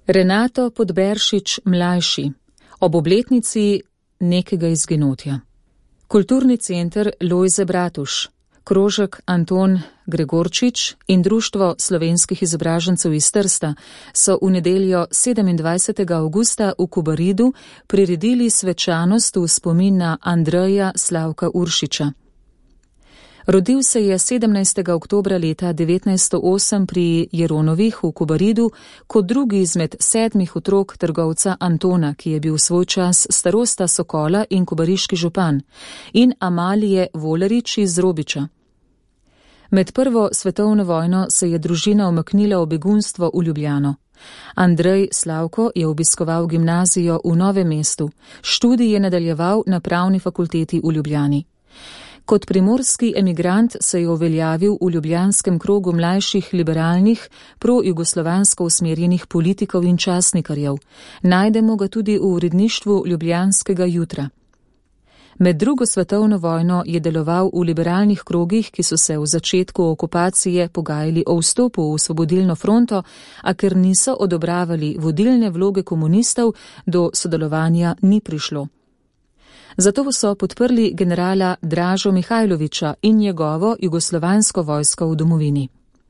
Renato Podberšič mlajši, ob obletnici nekega izginotja. Kulturni center Lojze Bratuš, krožek Anton Gregorčič in Društvo slovenskih izobražencev iz Trsta so v nedeljo 27. avgusta v Kobaridu priredili svečanost v spomin na Andreja Slavka Uršiča. Rodil se je 17. oktobra leta 1908 pri Jeronovih v Kobaridu kot drugi izmed 7 otrok trgovca Antona, ki je bil svoj čas starosta Sokola in kobariški župan, in Amalije Volerič iz Robiča. Med prvo svetovno vojno se je družina umaknila v begunstvo v Ljubljano. Andrej Slavko je obiskoval gimnazijo v Novem mestu, študij je nadaljeval na Pravni fakulteti v Ljubljani. Kot primorski emigrant se je uveljavil v ljubljanskem krogu mlajših liberalnih, pro-jugoslovansko usmerjenih politikov in časnikarjev. Najdemo ga tudi v uredništvu Ljubljanskega jutra. Med drugo svetovno vojno je deloval v liberalnih krogih, ki so se v začetku okupacije pogajali o vstopu v Osvobodilno fronto, a ker niso odobravali vodilne vloge komunistov, do sodelovanja ni prišlo. Zato so podprli generala Dražo Mihajlovića in njegovo jugoslovansko vojsko v domovini.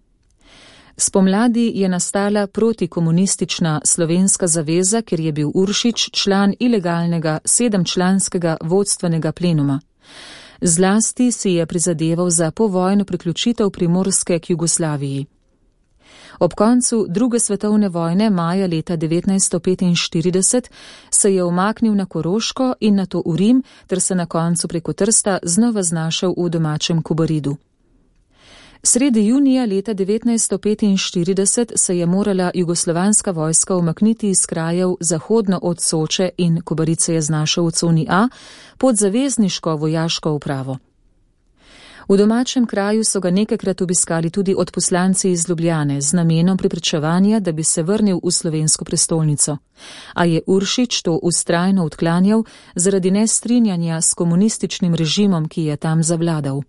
Spomladi je nastala protikomunistična Slovenska zaveza, ker je bil Uršič član ilegalnega 7-članskega vodstvenega plenuma. Zlasti si je prizadeval za povojno priključitev Primorske k Jugoslaviji. Ob koncu druge svetovne vojne maja leta 1945 se je umaknil na Koroško in nato v Rim ter se na koncu preko Trsta znova znašel v domačem Kobaridu. Sredi junija leta 1945 se je morala jugoslovanska vojska umakniti iz krajev zahodno od Soče in Kobarid se je znašel v coni A pod zavezniško vojaško upravo. V domačem kraju so ga nekajkrat obiskali tudi odposlanci iz Ljubljane z namenom prepričevanja, da bi se vrnil v slovensko prestolnico. A je Uršič to vztrajno odklanjal zaradi nestrinjanja s komunističnim režimom, ki je tam zavladal.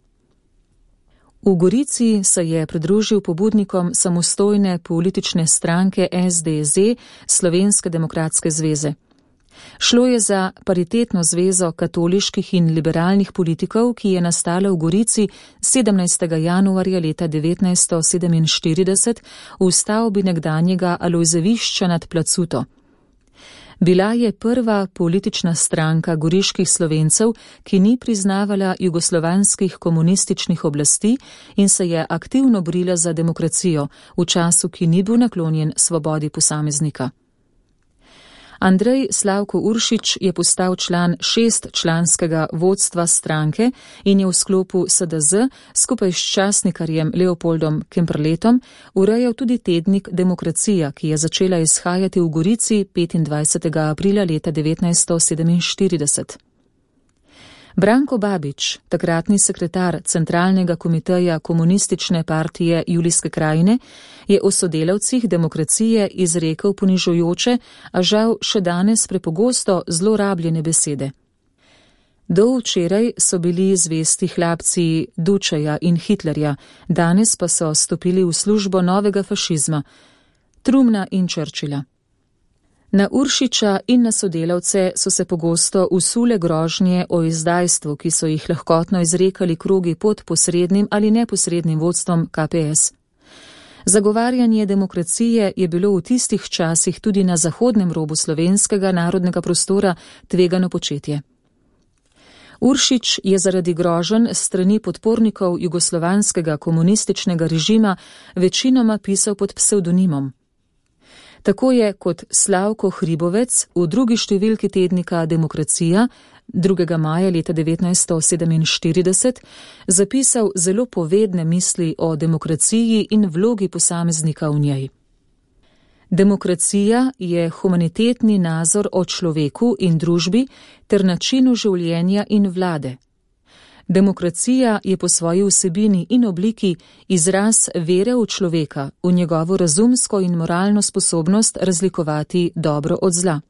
V Gorici se je pridružil pobudnikom samostojne politične stranke SDZ Slovenske demokratske zveze. Šlo je za paritetno zvezo katoliških in liberalnih politikov, ki je nastala v Gorici 17. januarja leta 1947 v stavbi nekdanjega Alojzevišča nad Placuto. Bila je prva politična stranka goriških Slovencev, ki ni priznavala jugoslovanskih komunističnih oblasti in se je aktivno borila za demokracijo v času, ki ni bil naklonjen svobodi posameznika. Andrej Slavko Uršič je postal član 6-članskega vodstva stranke in je v sklopu SDS skupaj s časnikarjem Leopoldom Kemperletom urejal tudi tednik Demokracija, ki je začela izhajati v Gorici 25. aprila leta 1947. Branko Babič, takratni sekretar Centralnega komiteja Komunistične partije Julijske krajine, je o sodelavcih Demokracije izrekel ponižujoče, a žal še danes prepogosto zlorabljene besede. Do včeraj so bili zvesti hlapci Dučeja in Hitlerja, danes pa so stopili v službo novega fašizma, Trumna in Churchilla. Na Uršiča in na sodelavce so se pogosto usule grožnje o izdajstvu, ki so jih lahkotno izrekali krogi pod posrednim ali neposrednim vodstvom KPS. Zagovarjanje demokracije je bilo v tistih časih tudi na zahodnem robu slovenskega narodnega prostora tvegano početje. Uršič je zaradi groženj strani podpornikov jugoslovanskega komunističnega režima večinoma pisal pod psevdonimom. Tako je kot Slavko Hribovec v drugi številki tednika Demokracija 2. maja leta 1947 zapisal zelo povedne misli o demokraciji in vlogi posameznika v njej. Demokracija je humanitetni nazor o človeku in družbi ter načinu življenja in vlade. Demokracija je po svoji vsebini in obliki izraz vere v človeka, v njegovo razumsko in moralno sposobnost razlikovati dobro od zla.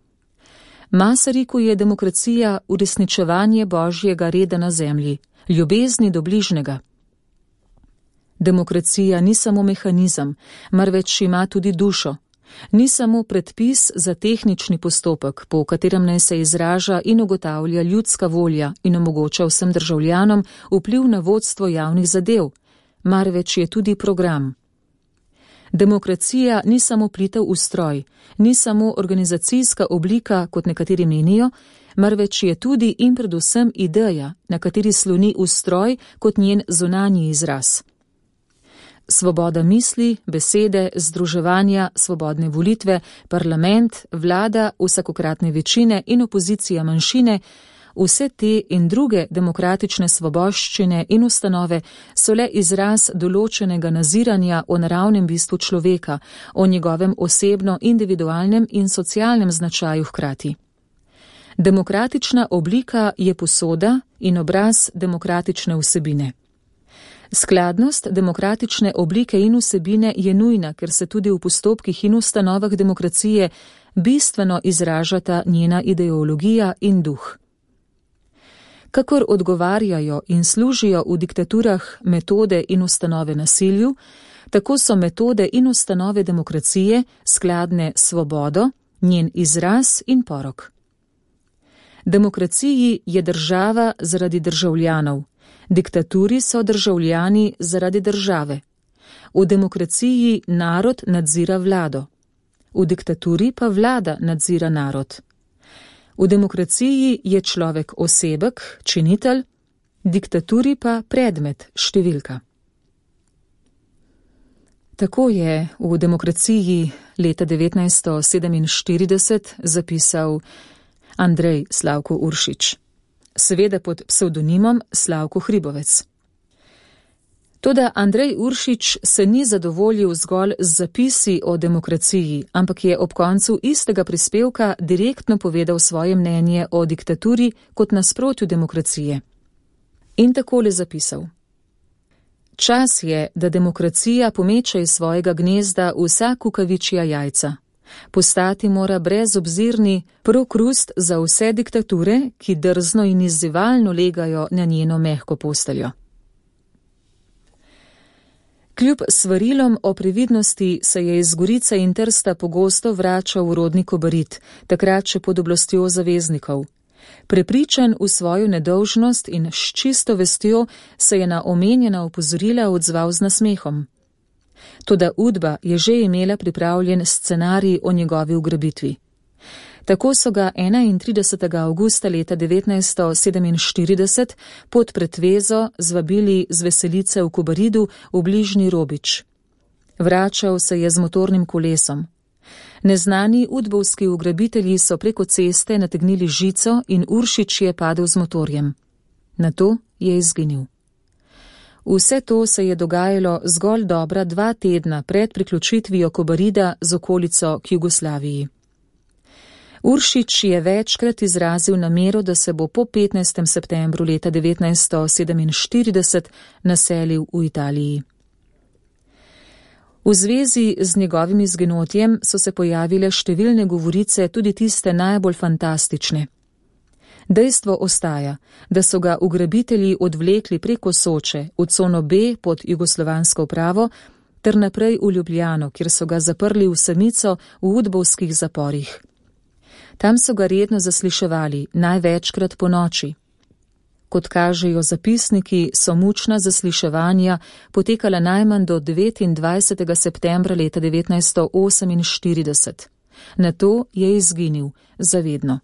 Masariku je demokracija uresničevanje Božjega reda na zemlji, ljubezni do bližnjega. Demokracija ni samo mehanizem, marveč ima tudi dušo. Ni samo predpis za tehnični postopek, po katerem naj se izraža in ugotavlja ljudska volja in omogoča vsem državljanom vpliv na vodstvo javnih zadev, marveč je tudi program. Demokracija ni samo plitev ustroj, ni samo organizacijska oblika, kot nekateri menijo, marveč je tudi in predvsem ideja, na kateri sloni ustroj kot njen zunanji izraz. Svoboda misli, besede, združevanja, svobodne volitve, parlament, vlada, vsakokratne večine in opozicija manjšine, vse te in druge demokratične svoboščine in ustanove so le izraz določenega naziranja o naravnem bistvu človeka, o njegovem osebno, individualnem in socialnem značaju hkrati. Demokratična oblika je posoda in obraz demokratične vsebine. Skladnost demokratične oblike in vsebine je nujna, ker se tudi v postopkih in ustanovah demokracije bistveno izražata njena ideologija in duh. Kakor odgovarjajo in služijo v diktaturah metode in ustanove nasilju, tako so metode in ustanove demokracije skladne s svobodo, njen izraz in porok. Demokraciji je država zaradi državljanov, diktaturi so državljani zaradi države. V demokraciji narod nadzira vlado, v diktaturi pa vlada nadzira narod. V demokraciji je človek osebek, činitelj, diktaturi pa predmet, številka. Tako je v demokraciji leta 1947 zapisal Andrej Slavko Uršič, seveda pod psevdonimom Slavko Hribovec. Toda Andrej Uršič se ni zadovoljil zgolj z zapisi o demokraciji, ampak je ob koncu istega prispevka direktno povedal svoje mnenje o diktaturi kot nasprotju demokracije. In takole zapisal. Čas je, da demokracija pomeče iz svojega gnezda vsa kukavičja jajca. Postati mora brezobzirni prokrust za vse diktature, ki drzno in izzivalno legajo na njeno mehko posteljo. Kljub svarilom o previdnosti se je iz Gorice in Trsta pogosto vračal v rodni Kobarid, takrat še pod oblastjo zaveznikov. Prepričan v svojo nedolžnost in s čisto vestjo se je na omenjena opozorila odzval z nasmehom. Toda Udba je že imela pripravljen scenarij o njegovi ugrabitvi. Tako so ga 31. avgusta leta 1947 pod pretvezo zvabili z veselice v Kobaridu v bližnji Robič. Vračal se je z motornim kolesom. Neznani udbovski ugrabitelji so preko ceste nategnili žico in Uršič je padel z motorjem. Nato je izginil. Vse to se je dogajalo zgolj dobra 2 tedna pred priključitvijo Kobarida z okolico k Jugoslaviji. Uršič je večkrat izrazil namero, da se bo po 15. septembru leta 1947 naselil v Italiji. V zvezi z njegovim izginotjem so se pojavile številne govorice, tudi tiste najbolj fantastične. Dejstvo ostaja, da so ga ugrabitelji odvlekli preko Soče v cono B pod jugoslovansko upravo ter naprej v Ljubljano, kjer so ga zaprli v samico v udbovskih zaporih. Tam so ga redno zasliševali, največkrat po noči. Kot kažejo zapisniki, so mučna zasliševanja potekala najmanj do 29. septembra leta 1948. Nato je izginil, zavedno.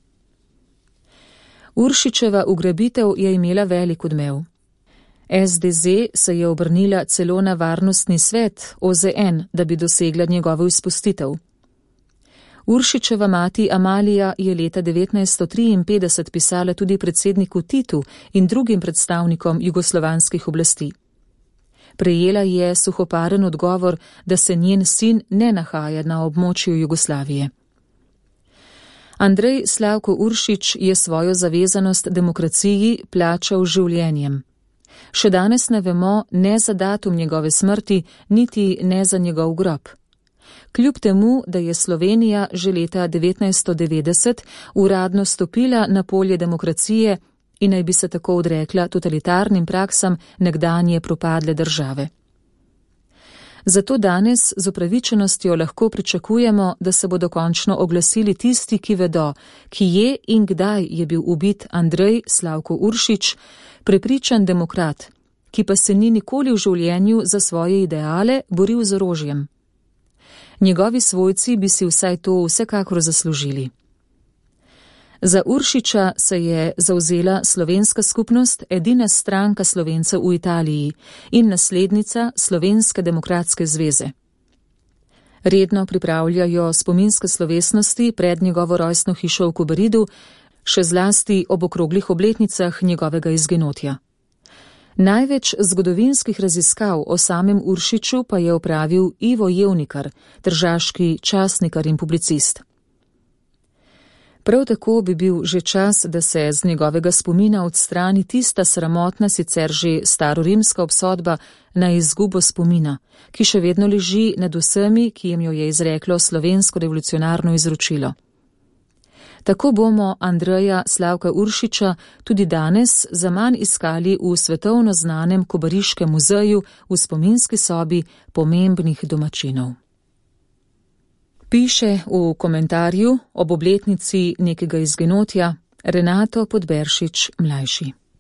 Uršičeva ugrabitev je imela velik odmev. SDZ se je obrnila celo na varnostni svet OZN, da bi dosegla njegovo izpustitev. Uršičeva mati Amalija je leta 1953 pisala tudi predsedniku Titu in drugim predstavnikom jugoslovanskih oblasti. Prejela je suhoparen odgovor, da se njen sin ne nahaja na območju Jugoslavije. Andrej Slavko Uršič je svojo zavezanost demokraciji plačal življenjem. Še danes ne vemo ne za datum njegove smrti, niti ne za njegov grob. Kljub temu, da je Slovenija že leta 1990 uradno stopila na polje demokracije in naj bi se tako odrekla totalitarnim praksam nekdanje propadle države. Zato danes z upravičenostjo lahko pričakujemo, da se bodo končno oglasili tisti, ki vedo, kje in kdaj je bil ubit Andrej Slavko Uršič, prepričan demokrat, ki pa se ni nikoli v življenju za svoje ideale boril z orožjem. Njegovi svojci bi si vsaj to vsekakor zaslužili. Za Uršiča se je zavzela slovenska skupnost, edina stranka Slovencev v Italiji in naslednica Slovenske demokratske zveze. Redno pripravljajo spominske slovesnosti pred njegovo rojstno hišo v Kobaridu, še zlasti ob okroglih obletnicah njegovega izginotja. Največ zgodovinskih raziskav o samem Uršiču pa je opravil Ivo Jevnikar, tržaški časnikar in publicist. Prav tako bi bil že čas, da se z njegovega spomina odstrani tista sramotna, sicer že starorimska obsodba na izgubo spomina, ki še vedno leži nad vsemi, ki jim jo je izreklo slovensko revolucionarno izročilo. Tako bomo Andreja Slavka Uršiča tudi danes zaman iskali v svetovno znanem Kobariškem muzeju v spominski sobi pomembnih domačinov. Piše v komentarju ob obletnici nekega izginotja Renato Podberšič mlajši.